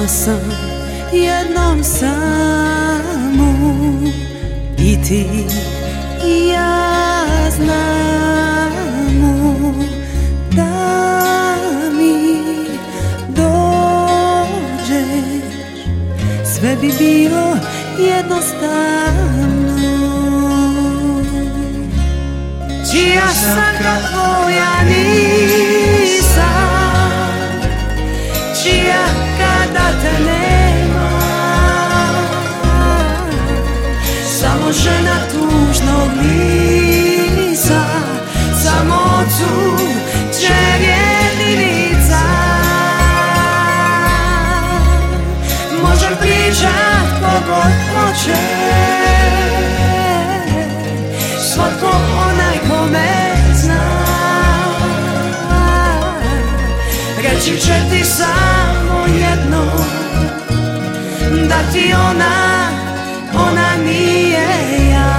sam jednom samu, i ti i ja znamo da mi dođeš, sve bi bilo jednostavno. Čija sam kad tvoja nisam, čija kada te nema, samo žena tužnog lisa, samo ocu čerjeninica. Možem pričat kogod hoće, svatko onaj ko me zna. Reći će ti samo jedno, da ti ona nije ja.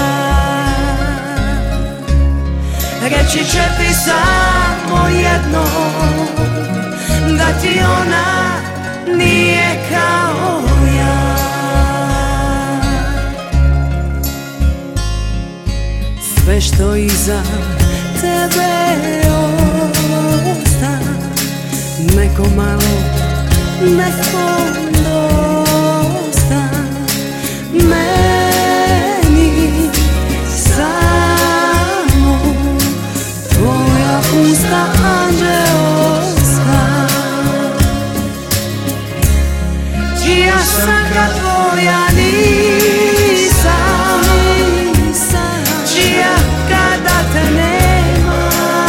Reći će ti samo jedno, da ti ona nije kao ja. Sve što iza tebe osta, neko malo, neko dosta. Meni samo tvoja usta anđeoska. Čija sam kad tvoja nisam, čija kada te nema,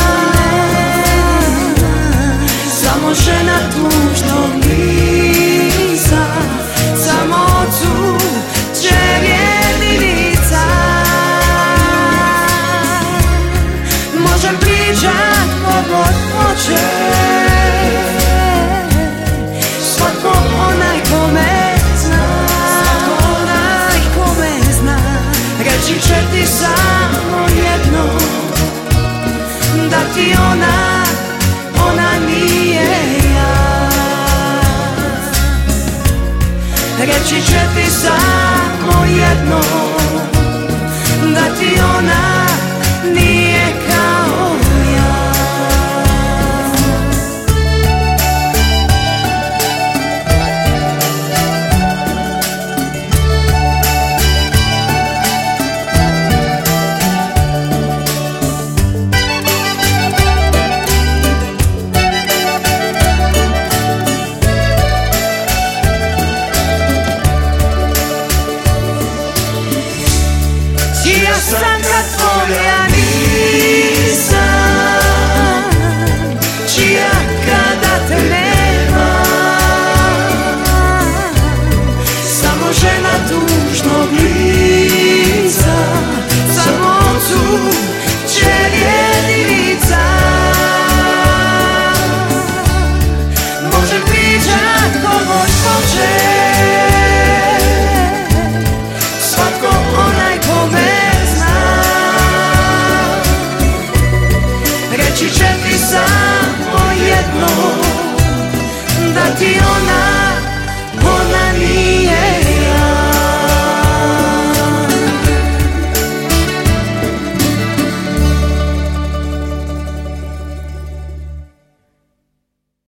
samo žena tužnog lisa, samo ocu čerjeninica. Možem pričat kogod hoće, svatko onaj ko me zna, svatko onaj ko me zna. Reći će ti samo jedno, da ti ona nije ja. Reći će ti samo